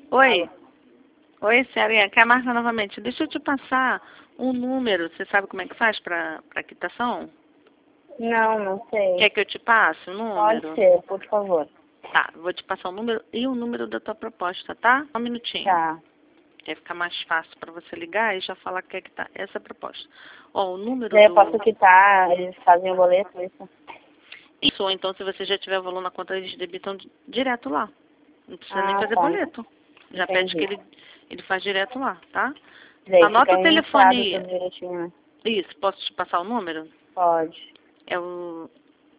Oi. Oi, Celinha. Quer marcar novamente? Deixa eu te passar um número. Você sabe como é que faz para quitação? Não, não sei. Quer que eu te passe o número? Pode ser, por favor. Tá, vou te passar o número e o número da tua proposta, tá? Só um minutinho. Tá. Quer ficar mais fácil para você ligar e já falar que é que tá essa proposta. Ó, o número Daí eu do... posso quitar, eles fazem o boleto, isso? Isso, ou então se você já tiver valor na conta, eles debitam direto lá. Não precisa nem fazer Tá. boleto. Já pede Entendi. que ele faz direto lá, tá? Daí Anota fica o telefone registrado aí. tudo direitinho, né? Isso, posso te passar o número? Pode. É o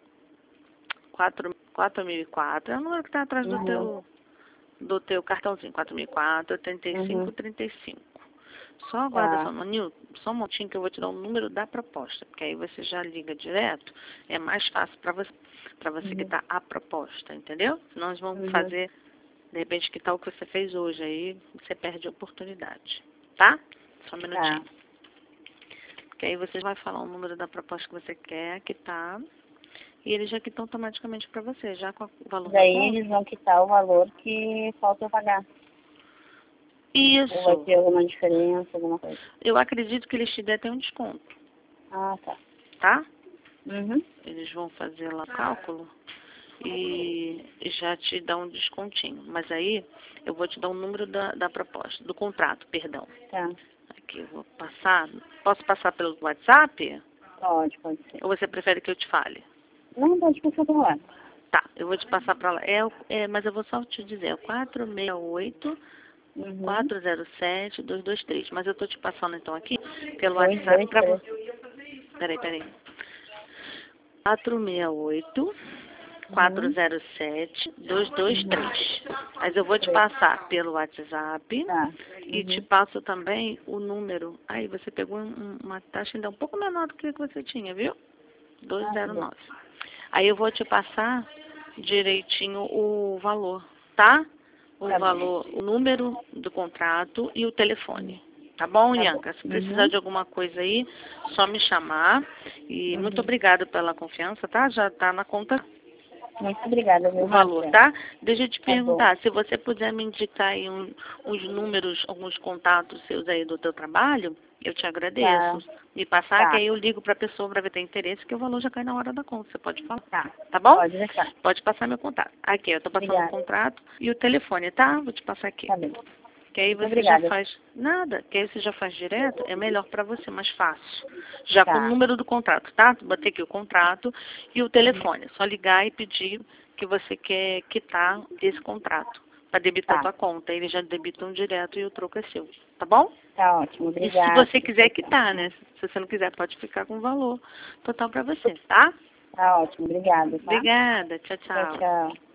4004, é o número que está atrás Uhum. do teu cartãozinho, 4004, Uhum. 3535. Só aguarda Tá. só, Nil, só um montinho que eu vou te dar o número da proposta, porque aí você já liga direto, é mais fácil para você Uhum. quitar a proposta, entendeu? Senão nós vamos Uhum. fazer, de repente, quitar o que você fez hoje, aí você perde a oportunidade, tá? Só um minutinho. Tá. Porque aí você vai falar o número da proposta que você quer quitar, e eles já quitam automaticamente para você, já com o valor na Daí conta. eles vão quitar o valor que falta eu pagar. Ou vai Isso. ter alguma diferença, alguma coisa? Eu acredito que eles te deem um desconto, Ah, tá. tá? Uhum. Eles vão fazer lá o cálculo e já te dão um descontinho. Mas aí eu vou te dar o número da proposta, do contrato, perdão. Tá. Aqui eu vou passar. Posso passar pelo WhatsApp? Pode ser. Ou você prefere que eu te fale? Não, pode passar por lá. Tá, eu vou te passar para lá. Mas eu vou só te dizer, é o 468 Uhum. 407 223. Mas eu tô te passando então aqui pelo Dois, WhatsApp dois, para três. você. Peraí. 468 Uhum. 407 223. Uhum. Mas eu vou te Três. passar pelo WhatsApp Tá. e te Uhum. passo também o número. Aí você pegou uma taxa ainda um pouco menor do que você tinha, viu? Ah, que bom. 209. Aí eu vou te passar direitinho o valor, tá? O Tá bom. valor, o número do contrato e o telefone. Tá bom, Tá bom. Ianca? Se precisar Uhum. de alguma coisa aí, só me chamar. E muito Uhum. obrigada pela confiança, tá? Já tá na conta Muito obrigada, o viu, valor, Márcia? tá? Deixa eu te Tá bom. perguntar, se você puder me indicar aí uns números, alguns contatos seus aí do teu trabalho, eu te Tá. agradeço. Me passar, que Tá. aí eu ligo para a pessoa para ver se tem interesse, que o valor já cai na hora da conta. Você pode falar, Tá. tá bom? Pode deixar. Pode passar meu contato. Aqui, eu tô passando o Obrigada. contrato e o telefone, tá? Vou te passar aqui. Tá bem. Que aí Muito você já obrigada. faz nada, que aí você já faz direto, é melhor para você, mais fácil. Já com o Tá. número do contrato, tá? Botei aqui o contrato e o Uhum. telefone. É só ligar e pedir que você quer quitar esse contrato para debitar Tá. tua conta. Eles já debitam direto e o troco é seu, tá bom? Tá ótimo. E se Obrigada. você quiser quitar, né? Se você não quiser, pode ficar com o valor total para você, tá? Tá ótimo. Obrigada, tá? Obrigada. Tchau, Tchau, tchau. tchau.